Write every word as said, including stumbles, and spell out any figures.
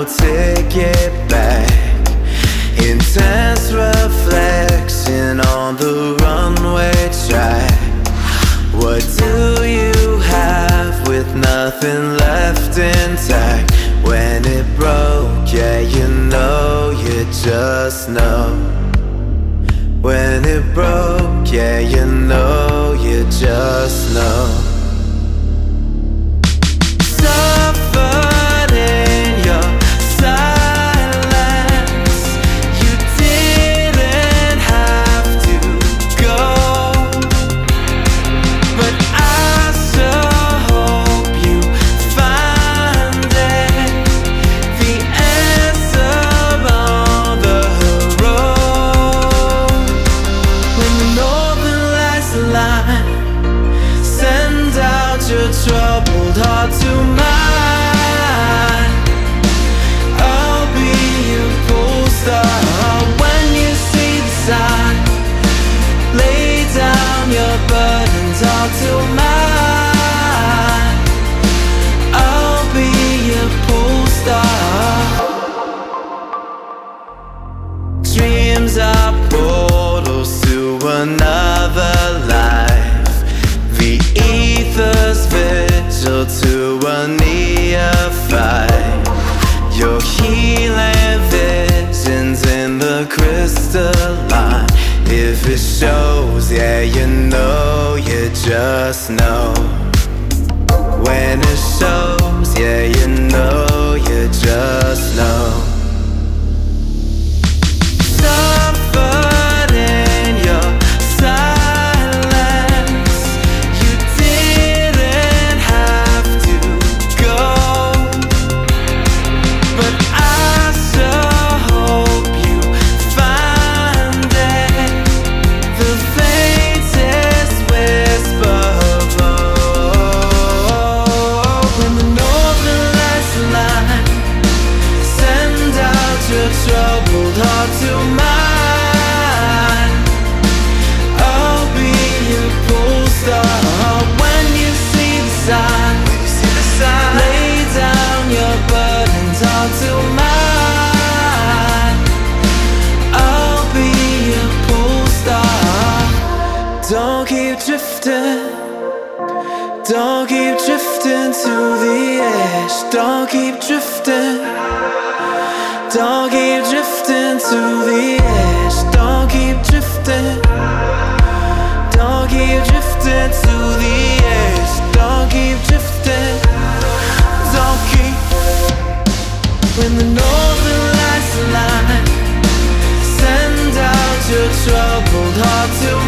take it back. Intense reflection on the runway track. What do you have with nothing left intact? When it broke, yeah, you know, you just know. When it broke, yeah, you know, you just know. Suffered in your silence. You didn't have to go, but I sure hope you find it. The answer on the road. When the northern lights align, send out your troubled heart to mine. I'll be your pole star when you see the sign. Lay down your burdens all to mine. I'll be your pole star. Dreams are portals to another life. The ether's vigil to a neophyte. Your healing visions in the crystalline. If it shows, yeah, you know, you just know. When it shows, yeah, you know, you just know. Suffered in your silence. You didn't have to go, but I sure hope you find it. The faintest whisper of hope. When the northern lights align, send out your troubled heart to mine. I'll be your pole star when you see the sign. Lay down your burdens all to mine. I'll be your pole star. Don't keep drifting. Don't keep drifting to the edge. Don't keep drifting. Don't keep drifting to the edge. Don't keep drifting. Don't keep drifting to the edge. Don't keep drifting. Don't keep. When the northern lights align, send out your troubled heart to